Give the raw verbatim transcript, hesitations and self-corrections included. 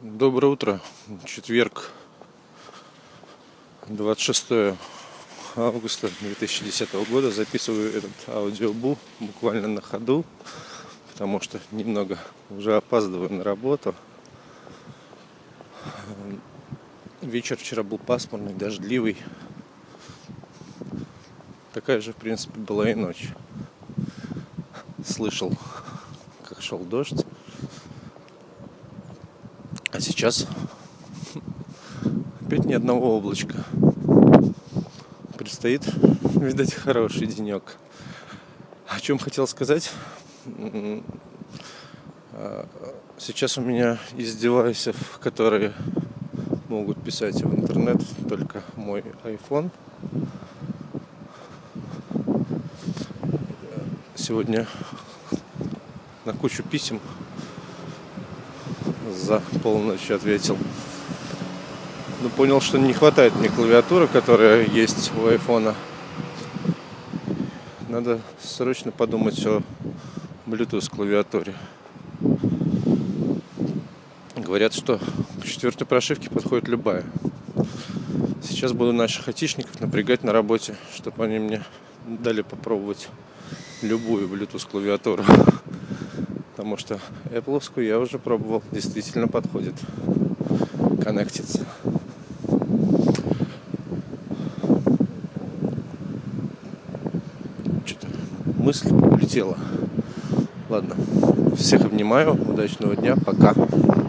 Доброе утро. Четверг, двадцать шестое августа две тысячи десятого года. Записываю этот аудиобу буквально на ходу, потому что немного уже опаздываю на работу. Вечер вчера был пасмурный, дождливый. Такая же, в принципе, была и ночь. Слышал, как шел дождь. А сейчас опять ни одного облачка. Предстоит, видать, хороший денек. О чем хотел сказать? Сейчас у меня из девайсов, которые могут писать в интернет, только мой iPhone. Сегодня на кучу писем за полночь ответил. Но понял, что не хватает мне клавиатуры, которая есть у айфона. Надо срочно подумать о Bluetooth клавиатуре. Говорят, что к четвертой прошивке подходит любая. Сейчас буду наших айтишников напрягать на работе, чтобы они мне дали попробовать любую Bluetooth клавиатуру. Потому что Apple-овскую я уже пробовал, действительно подходит коннектиться. Что-то мысль улетела. Ладно, всех обнимаю, удачного дня, пока.